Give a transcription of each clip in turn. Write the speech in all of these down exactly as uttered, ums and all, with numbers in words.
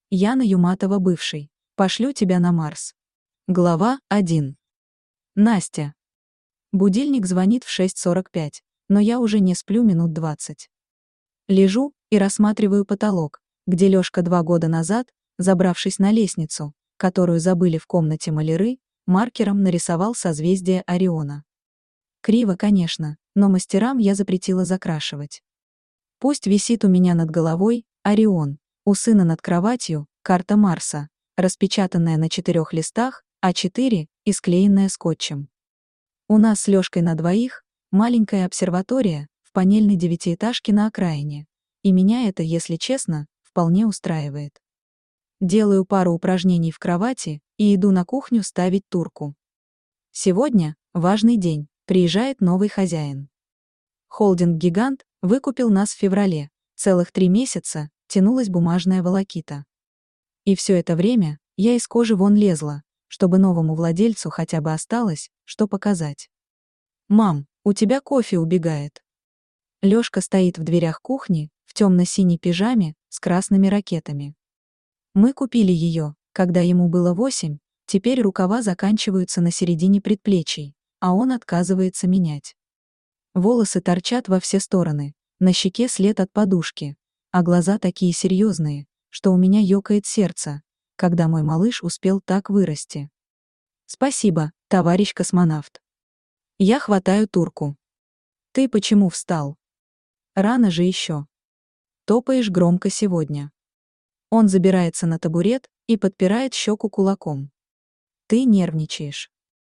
Яна Юматова, бывший. Пошлю тебя на Марс. Глава один. Настя. Будильник звонит в шесть сорок пять, но я уже не сплю минут двадцать. Лежу и рассматриваю потолок, где Лёшка два года назад, забравшись на лестницу, которую забыли в комнате маляры, маркером нарисовал созвездие Ориона. Криво, конечно, но мастерам я запретила закрашивать. Пусть висит у меня над головой Орион, у сына над кроватью карта Марса, распечатанная на четырех листах а четыре и склеенная скотчем. У нас с Лёшкой на двоих маленькая обсерватория в панельной девятиэтажке на окраине, и меня это, если честно, вполне устраивает. Делаю пару упражнений в кровати и иду на кухню ставить турку. Сегодня важный день, приезжает новый хозяин. Холдинг-гигант выкупил нас в феврале, целых три месяца тянулась бумажная волокита. И все это время я из кожи вон лезла, чтобы новому владельцу хотя бы осталось, что показать. «Мам, у тебя кофе убегает». Лёшка стоит в дверях кухни, в темно-синей пижаме, с красными ракетами. Мы купили ее, когда ему было восемь, теперь рукава заканчиваются на середине предплечий, а он отказывается менять. Волосы торчат во все стороны, на щеке след от подушки, а глаза такие серьезные, что у меня ёкает сердце, когда мой малыш успел так вырасти. Спасибо, товарищ космонавт. Я хватаю турку. Ты почему встал? Рано же еще. Топаешь громко сегодня. Он забирается на табурет и подпирает щеку кулаком. Ты нервничаешь.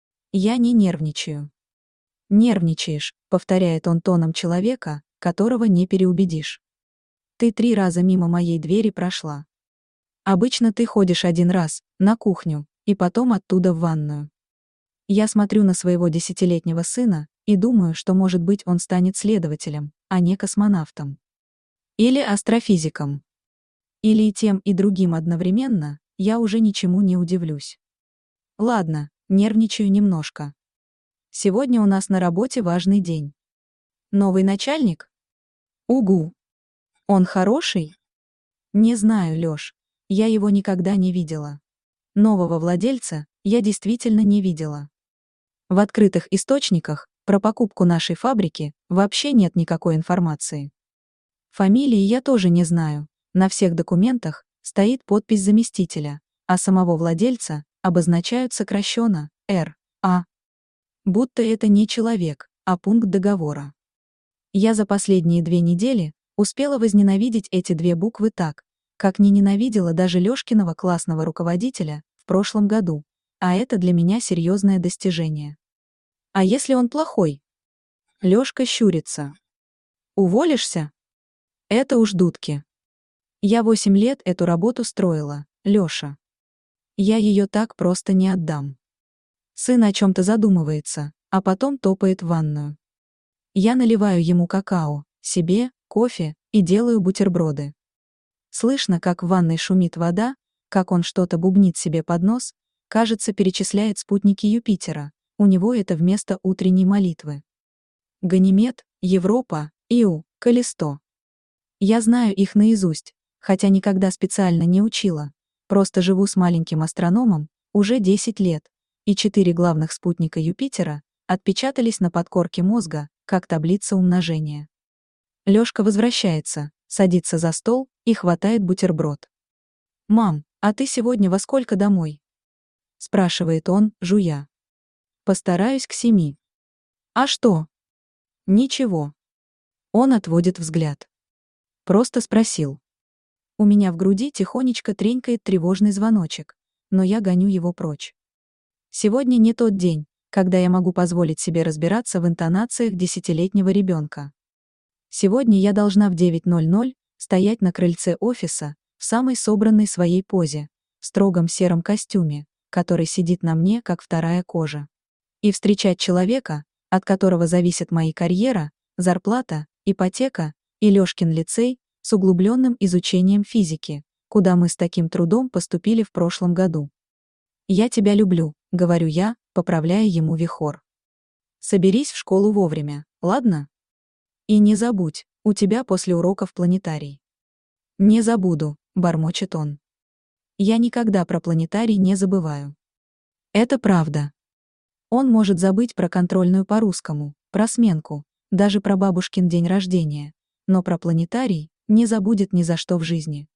Я не нервничаю. Нервничаешь, повторяет он тоном человека, которого не переубедишь. Ты три раза мимо моей двери прошла. Обычно ты ходишь один раз, на кухню, и потом оттуда в ванную. Я смотрю на своего десятилетнего сына и думаю, что, может быть, он станет следователем, а не космонавтом. Или астрофизиком. Или и тем, и другим одновременно, я уже ничему не удивлюсь. Ладно, нервничаю немножко. Сегодня у нас на работе важный день. Новый начальник? Угу. Он хороший? Не знаю, Лёш. Я его никогда не видела. Нового владельца я действительно не видела. В открытых источниках про покупку нашей фабрики вообще нет никакой информации. Фамилии я тоже не знаю. На всех документах стоит подпись заместителя, а самого владельца обозначают сокращенно Р А. Будто это не человек, а пункт договора. Я за последние две недели успела возненавидеть эти две буквы так, как не ненавидела даже Лёшкиного классного руководителя в прошлом году, а это для меня серьезное достижение. А если он плохой? Лёшка щурится. Уволишься? Это уж дудки. Я восемь лет эту работу строила, Лёша. Я её так просто не отдам. Сын о чем-то задумывается, а потом топает в ванную. Я наливаю ему какао, себе, кофе и делаю бутерброды. Слышно, как в ванной шумит вода, как он что-то бубнит себе под нос, кажется, перечисляет спутники Юпитера, у него это вместо утренней молитвы. Ганимед, Европа, Иу, Каллисто. Я знаю их наизусть, хотя никогда специально не учила, просто живу с маленьким астрономом уже десять лет, и четыре главных спутника Юпитера отпечатались на подкорке мозга, как таблица умножения. Лёшка возвращается, садится за стол и хватает бутерброд. «Мам, а ты сегодня во сколько домой?» — спрашивает он, жуя. «Постараюсь к семи». «А что?» «Ничего». Он отводит взгляд. Просто спросил. У меня в груди тихонечко тренькает тревожный звоночек, но я гоню его прочь. Сегодня не тот день, когда я могу позволить себе разбираться в интонациях десятилетнего ребенка. Сегодня я должна в девять ноль ноль стоять на крыльце офиса в самой собранной своей позе, в строгом сером костюме, который сидит на мне, как вторая кожа. И встречать человека, от которого зависит моя карьера, зарплата, ипотека и Лёшкин лицей с углубленным изучением физики, куда мы с таким трудом поступили в прошлом году. «Я тебя люблю», — говорю я, поправляя ему вихор. «Соберись в школу вовремя, ладно? И не забудь, у тебя после уроков планетарий». «Не забуду», — бормочет он. Я никогда про планетарий не забываю. Это правда. Он может забыть про контрольную по-русскому, про сменку, даже про бабушкин день рождения, но про планетарий не забудет ни за что в жизни.